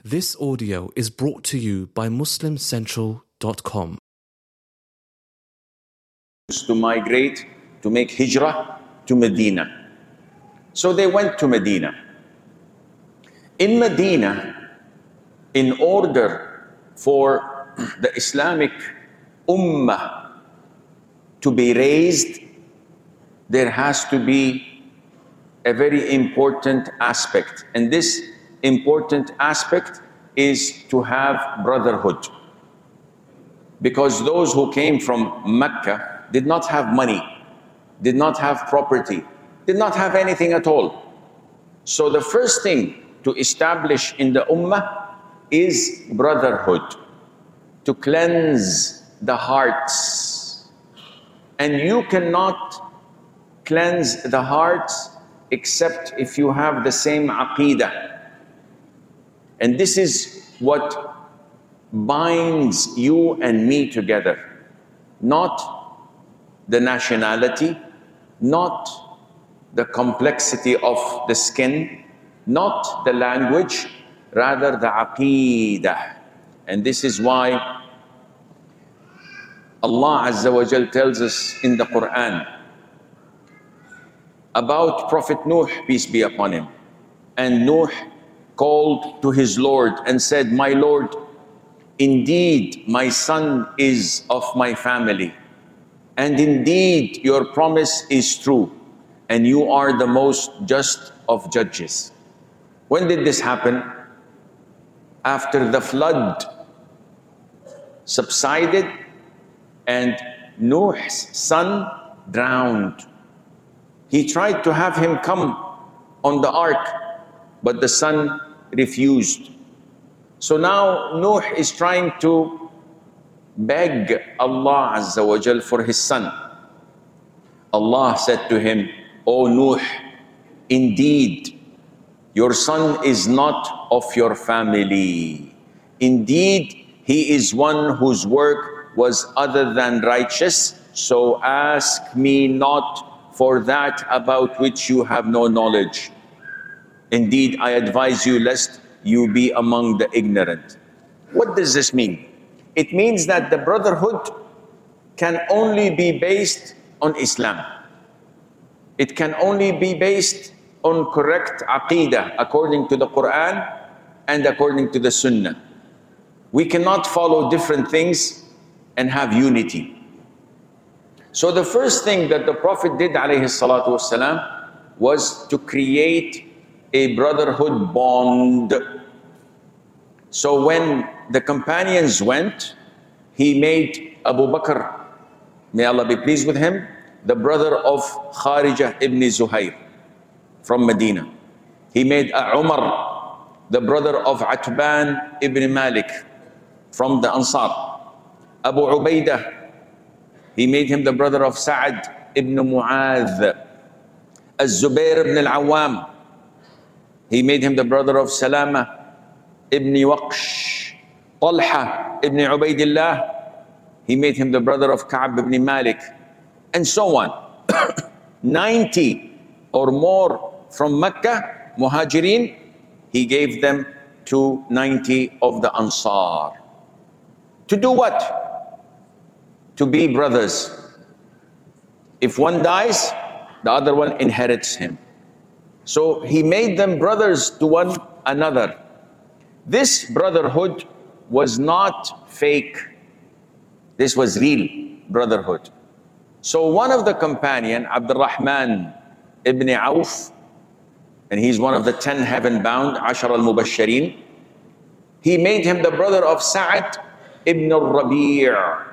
This audio is brought to you by MuslimCentral.com. To migrate, to make hijrah to Medina. So they went to Medina. In Medina, in order for the Islamic Ummah to be raised, there has to be a very important aspect. And this important aspect is to have brotherhood. Because those who came from Mecca did not have money, did not have property, did not have anything at all. So the first thing to establish in the Ummah is brotherhood, to cleanse the hearts. And you cannot cleanse the hearts except if you have the same aqeedah. And this is what binds you and me together. Not the nationality, not the complexity of the skin, not the language, rather the aqeedah. And this is why Allah Azza wa Jal tells us in the Quran about Prophet Nuh, peace be upon him. And Nuh called to his Lord and said, "My Lord, indeed my son is of my family, and indeed your promise is true, and you are the most just of judges." When did this happen? After the flood subsided and Nuh's son drowned. He tried to have him come on the ark, but the son refused. So now Nuh is trying to beg Allah Azza wa Jal for his son. Allah said to him, "O Nuh, indeed your son is not of your family. Indeed he is one whose work was other than righteous. So ask me not for that about which you have no knowledge. Indeed, I advise you lest you be among the ignorant." What does this mean? It means that the brotherhood can only be based on Islam. It can only be based on correct aqeedah according to the Quran and according to the Sunnah. We cannot follow different things and have unity. So the first thing that the Prophet did, alayhi salatu wasalam, was to create a brotherhood bond. So when the companions went, he made Abu Bakr, may Allah be pleased with him, the brother of Kharijah ibn Zuhair from Medina. He made Umar, the brother of Atban ibn Malik from the Ansar. Abu Ubaidah, he made him the brother of Sa'ad ibn Mu'adh. Az-Zubair ibn al-Awwam, he made him the brother of Salama ibn Waqsh. Talha ibn Ubaidillah, he made him the brother of Ka'b ibn Malik, and so on. 90 or more from Mecca, Muhajirin, he gave them to 90 of the Ansar. To do what? To be brothers. If one dies, the other one inherits him. So he made them brothers to one another. This brotherhood was not fake. This was real brotherhood. So one of the companion, Abdurrahman ibn Auf, and he's one of the 10 heaven-bound, Ashar al-Mubashirin, he made him the brother of Sa'ad ibn al-Rabi'.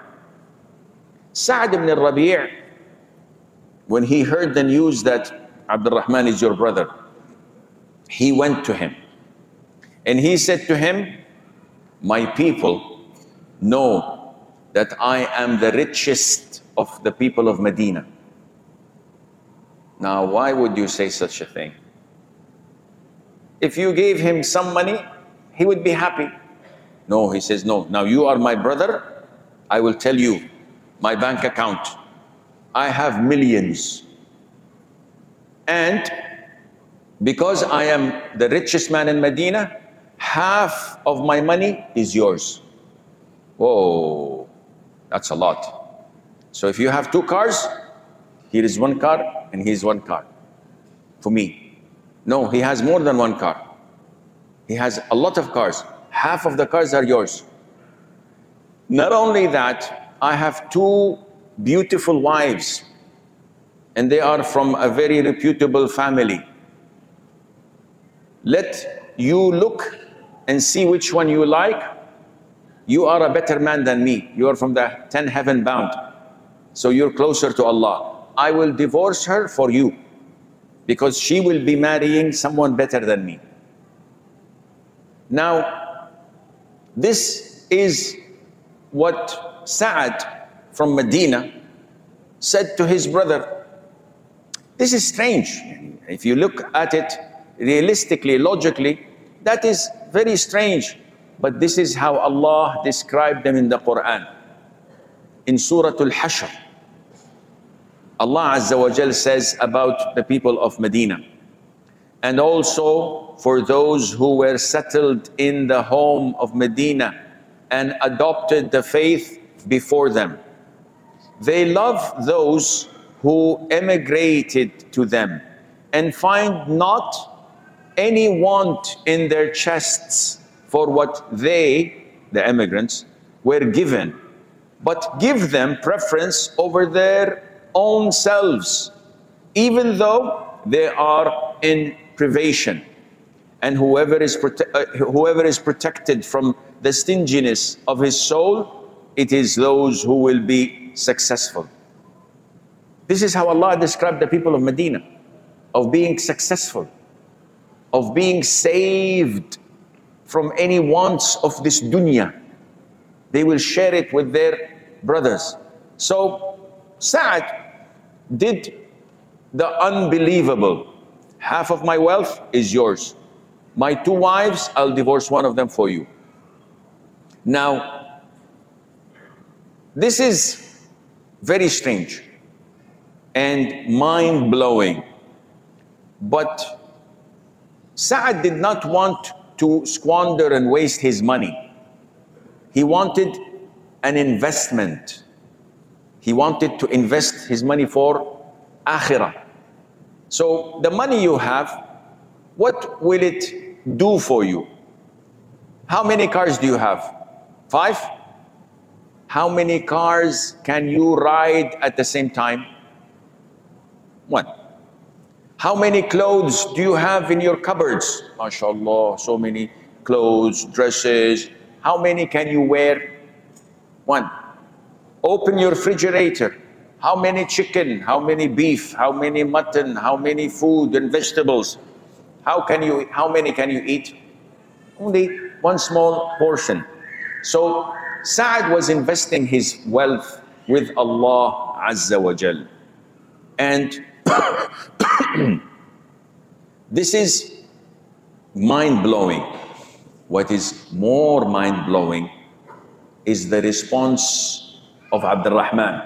Sa'ad ibn al-Rabi', when he heard the news that Abdurrahman is your brother, he went to him and he said to him, "My people know that I am the richest of the people of Medina." Now, why would you say such a thing? If you gave him some money, he would be happy. No, he says, "No, now you are my brother. I will tell you my bank account. I have millions. And because I am the richest man in Medina, half of my money is yours. Whoa, that's a lot. So if you have 2 cars, here is 1 car and here's 1 car for me. No, he has more than 1 car. He has a lot of cars. Half of the cars are yours. Not only that, I have 2 beautiful wives, and they are from a very reputable family. Let you look and see which one you like. You are a better man than me. You are from the 10 heaven bound. So you're closer to Allah. I will divorce her for you because she will be marrying someone better than me. Now, this is what Sa'ad from Medina said to his brother. This is strange. If you look at it realistically, logically, that is very strange. But this is how Allah described them in the Quran. In Surah Al-Hashr, Allah Azza wa Jal says about the people of Medina, and also for those who were settled in the home of Medina and adopted the faith before them. They love those who emigrated to them and find not any want in their chests for what they, the immigrants, were given, but give them preference over their own selves, even though they are in privation. And whoever is protected from the stinginess of his soul, it is those who will be successful. This is how Allah described the people of Medina, of being successful, of being saved from any wants of this dunya. They will share it with their brothers. So Sa'ad did the unbelievable. Half of my wealth is yours. My 2 wives, I'll divorce one of them for you. Now, this is very strange and mind-blowing. But Sa'ad did not want to squander and waste his money. He wanted an investment. He wanted to invest his money for akhirah. So the money you have, what will it do for you? How many cars do you have? 5? How many cars can you ride at the same time? 1. How many clothes do you have in your cupboards? MashaAllah, so many clothes, dresses. How many can you wear? 1. Open your refrigerator. How many chicken? How many beef? How many mutton? How many food and vegetables? How many can you eat? Only 1 small portion. So Sa'ad was investing his wealth with Allah Azza wa Jal. And this is mind-blowing. What is more mind-blowing is the response of Abdurrahman.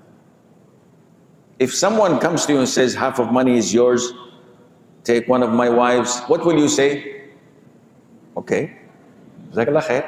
If someone comes to you and says, half of money is yours, take one of my wives, what will you say? Okay, Jazakallah khair.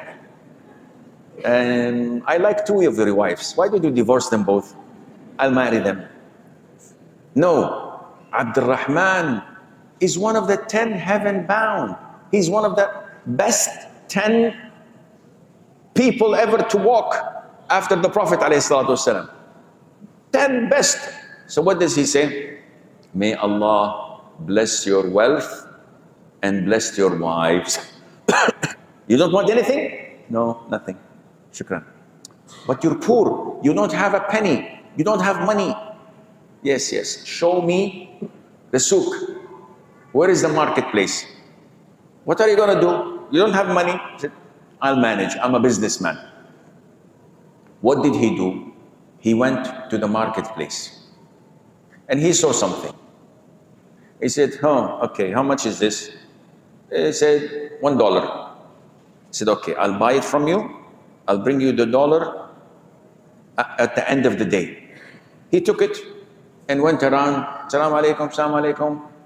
And I like 2 of your wives. Why don't you divorce them both? I'll marry them. No, Abdurrahman is one of the 10 heaven bound. He's one of the best 10 people ever to walk after the Prophet ﷺ. 10 best. So what does he say? May Allah bless your wealth and bless your wives. You don't want anything? No, nothing. Shukran. But you're poor. You don't have a penny. You don't have money. Yes, yes. Show me the souk. Where is the marketplace? What are you going to do? You don't have money? He said, I'll manage. I'm a businessman. What did he do? He went to the marketplace and he saw something. He said, oh, okay, how much is this? He said, $1. He said, okay, I'll buy it from you. I'll bring you the dollar at the end of the day. He took it and went around, Assalamu alaikum, Assalamu alaikum.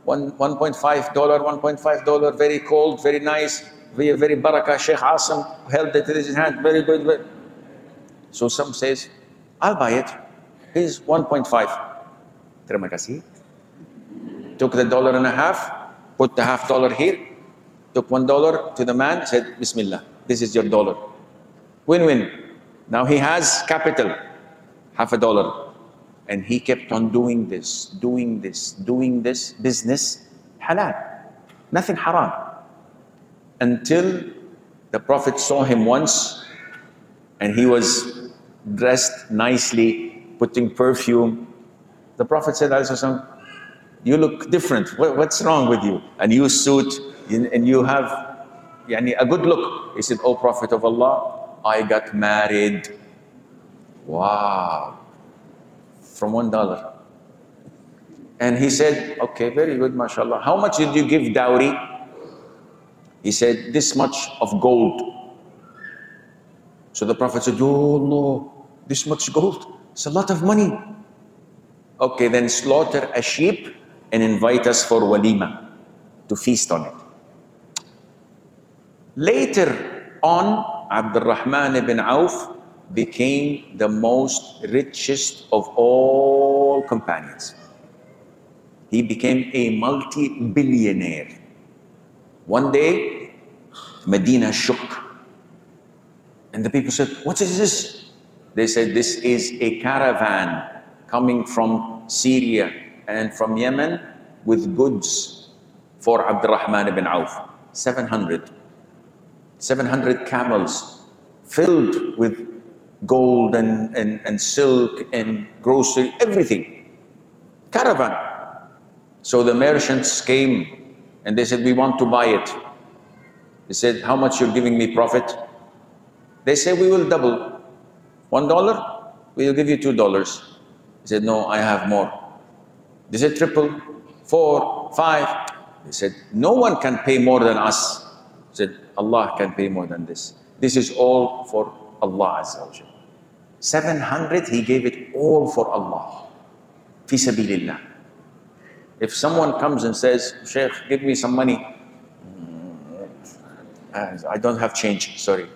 $1.5, $1.5, very cold, very nice, very barakah. Sheikh Asim held it in his hand, very good. So some says, I'll buy it. Here's 1.5. Terima kasih. Took the $1.50, put the $0.50 here, took $1 to the man, said, Bismillah, this is your dollar. Win-win. Now he has capital, $0.50. And he kept on doing this business, halal, nothing haram. Until the Prophet saw him once, and he was dressed nicely, putting perfume. The Prophet said, you look different. What's wrong with you? A new suit, and you have a good look. He said, O Prophet of Allah, I got married. Wow. From $1. And he said, okay, very good, mashallah. How much did you give dowry? He said, this much of gold. So the Prophet said, oh no, this much gold? It's a lot of money. Okay, then slaughter a sheep and invite us for walima, to feast on it. Later on, Abdurrahman ibn Auf became the most richest of all companions. He became a multi-billionaire. One day, Medina shook. And the people said, what is this? They said, this is a caravan coming from Syria and from Yemen with goods for Abdurrahman ibn Auf. 700 camels filled with gold and silk and grocery, everything. Caravan. So the merchants came and they said, we want to buy it. They said, how much you're giving me, Prophet? They said, we will double. $1, we will give you $2. He said, no, I have more. They said, triple, 4, 5. They said, no one can pay more than us. He said, Allah can pay more than this. This is all for Allah Azza wa Jalla. 700, he gave it all for Allah. Fi sabilillah. If someone comes and says, Sheikh, give me some money. I don't have change, sorry.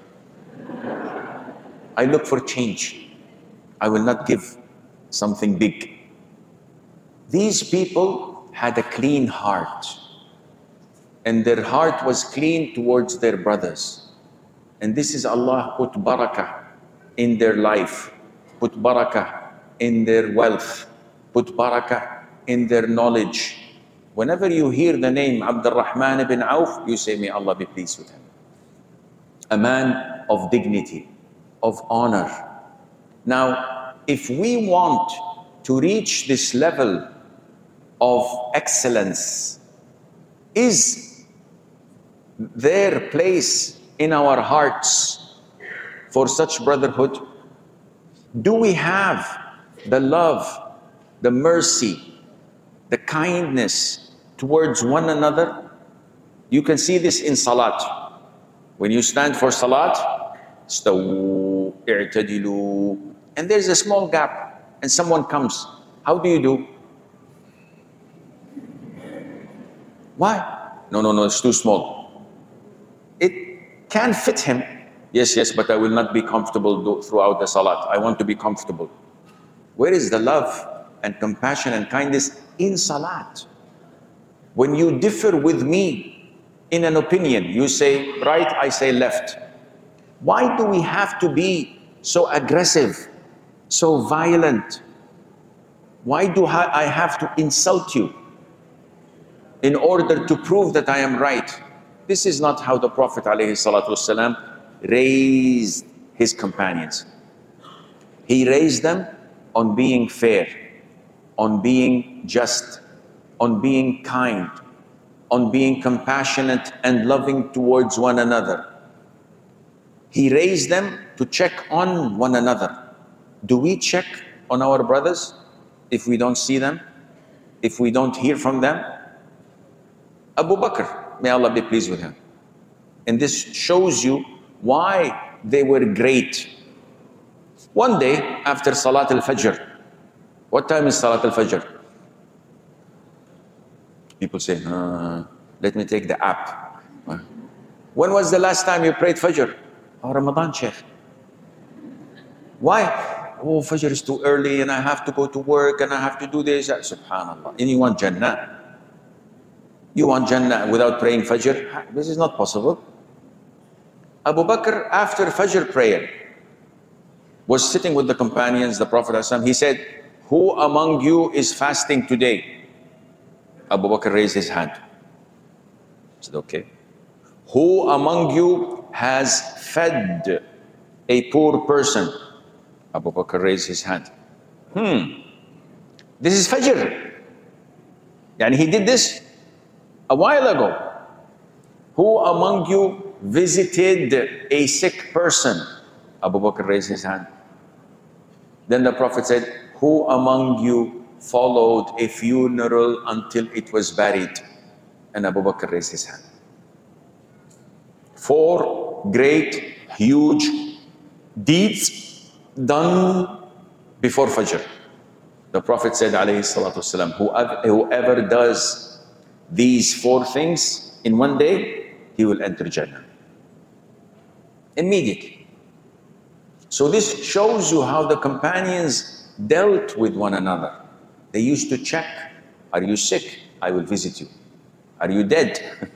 I look for change. I will not give something big. These people had a clean heart. And their heart was clean towards their brothers. And this is Allah put barakah in their life, put barakah in their wealth, put barakah in their knowledge. Whenever you hear the name Abdurrahman ibn Auf, you say, may Allah be pleased with him. A man of dignity, of honor. Now, if we want to reach this level of excellence, is there place in our hearts for such brotherhood? Do we have the love, the mercy, the kindness towards one another? You can see this in salat. When you stand for salat, stawu, i'tadilu, and there's a small gap and someone comes. How do you do? Why? No, it's too small. It can fit him. Yes, but I will not be comfortable throughout the salat. I want to be comfortable. Where is the love and compassion and kindness in salat? When you differ with me in an opinion, you say right, I say left. Why do we have to be so aggressive, so violent? Why do I have to insult you in order to prove that I am right? This is not how the Prophet ﷺ raised his companions. He raised them on being fair, on being just, on being kind, on being compassionate and loving towards one another. He raised them to check on one another. Do we check on our brothers if we don't see them, if we don't hear from them? Abu Bakr, may Allah be pleased with him. And this shows you why they were great. One day after Salat al-Fajr, what time is Salat al-Fajr? People say, let me take the app. When was the last time you prayed Fajr? Oh, Ramadan, Sheikh. Why? Oh, Fajr is too early and I have to go to work and I have to do this. Subhanallah. And you want Jannah? You want Jannah without praying Fajr? This is not possible. Abu Bakr, after Fajr prayer, was sitting with the companions, the Prophet ﷺ. He said, who among you is fasting today? Abu Bakr raised his hand. He said, okay. Who among you has fed a poor person? Abu Bakr raised his hand. This is Fajr. And he did this a while ago. Who among you visited a sick person? Abu Bakr raised his hand. Then the Prophet said, who among you followed a funeral until it was buried? And Abu Bakr raised his hand. 4 great, huge deeds done before Fajr. The Prophet said, alayhi salatu wasalam, whoever does these 4 things in one day, he will enter Jannah. Immediately. So this shows you how the companions dealt with one another. They used to check, are you sick? I will visit you. Are you dead?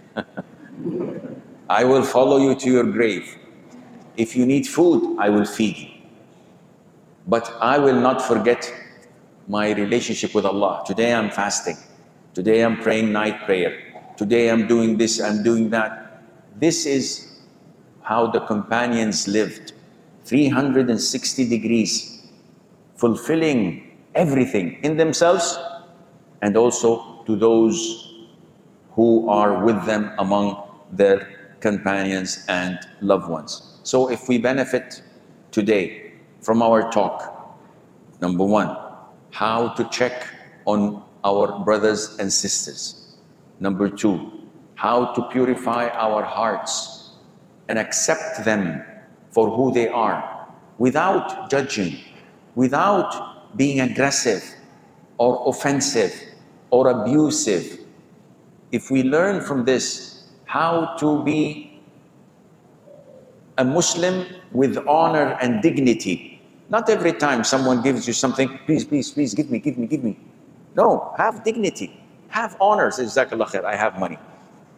I will follow you to your grave. If you need food, I will feed you. But I will not forget my relationship with Allah. Today I'm fasting. Today I'm praying night prayer. Today I'm doing this, I'm doing that. This is how the companions lived. 360 degrees, fulfilling everything in themselves and also to those who are with them among their companions and loved ones. So if we benefit today from our talk, number 1, how to check on our brothers and sisters. Number 2, how to purify our hearts and accept them for who they are, without judging, without being aggressive or offensive or abusive. If we learn from this how to be a Muslim with honor and dignity, not every time someone gives you something, please, please, please, give me, give me, give me. No, have dignity, have honor. Say, Jazakallah khair, I have money.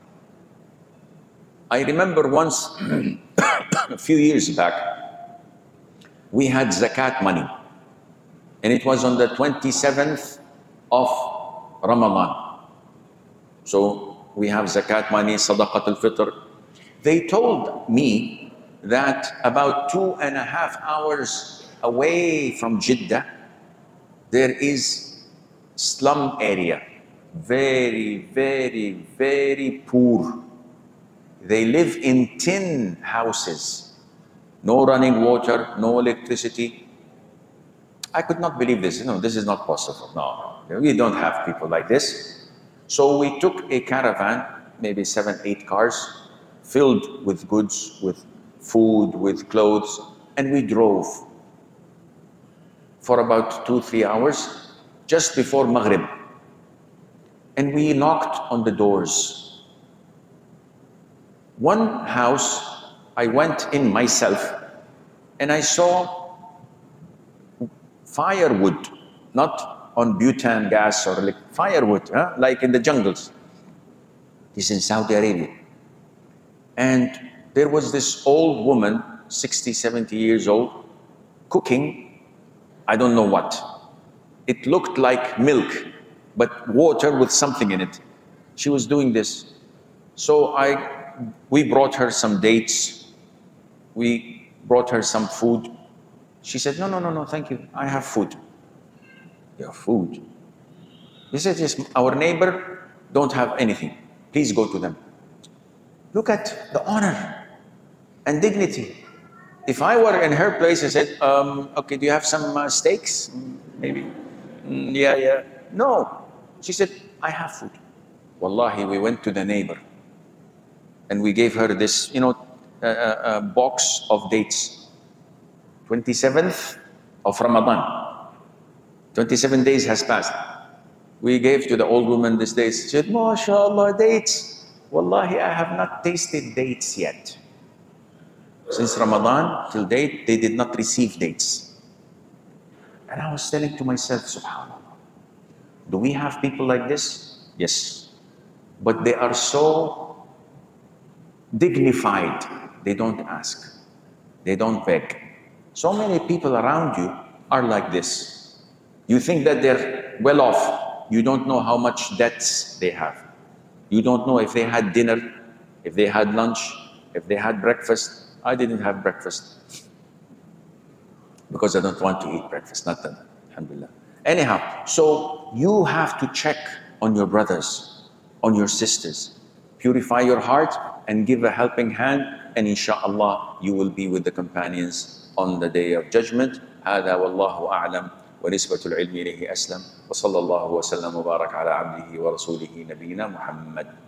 I remember once, a few years back, we had zakat money. And it was on the 27th of Ramadan. So we have zakat money, sadaqat al-fitr. They told me that about 2.5 hours away from Jeddah, there is slum area. Very, very, very poor. They live in tin houses. No running water, no electricity. I could not believe this. No, this is not possible. No, we don't have people like this. So we took a caravan, maybe 7, 8 cars, filled with goods, with food, with clothes, and we drove for about 2-3 hours, just before Maghrib. And we knocked on the doors. One house, I went in myself, and I saw firewood, not on butane gas or like firewood, like in the jungles. This is in Saudi Arabia. And there was this old woman, 60, 70 years old, cooking, I don't know what. It looked like milk, but water with something in it. She was doing this. So we brought her some dates. We brought her some food. She said, no, thank you. I have food. Your food? He said, yes, our neighbor don't have anything. Please go to them. Look at the honor and dignity. If I were in her place, I said, okay, do you have some steaks? Maybe. Yeah. No. She said, I have food. Wallahi, we went to the neighbor and we gave her this, a box of dates. 27th of Ramadan. 27 days has passed. We gave to the old woman this dates. She said, MashaAllah, dates. Wallahi, I have not tasted dates yet. Since Ramadan till date, they did not receive dates. And I was telling to myself, subhanAllah, do we have people like this? Yes. But they are so dignified. They don't ask. They don't beg. So many people around you are like this. You think that they're well off. You don't know how much debts they have. You don't know if they had dinner, if they had lunch, if they had breakfast. I didn't have breakfast because I don't want to eat breakfast. Not that, alhamdulillah. Anyhow, so you have to check on your brothers, on your sisters. Purify your heart and give a helping hand, and inshallah you will be with the companions on the day of judgment. هذا والله أعلم ونسبة العلم إليه أسلم وصلى الله وسلم وبارك على عبده ورسوله نبينا محمد.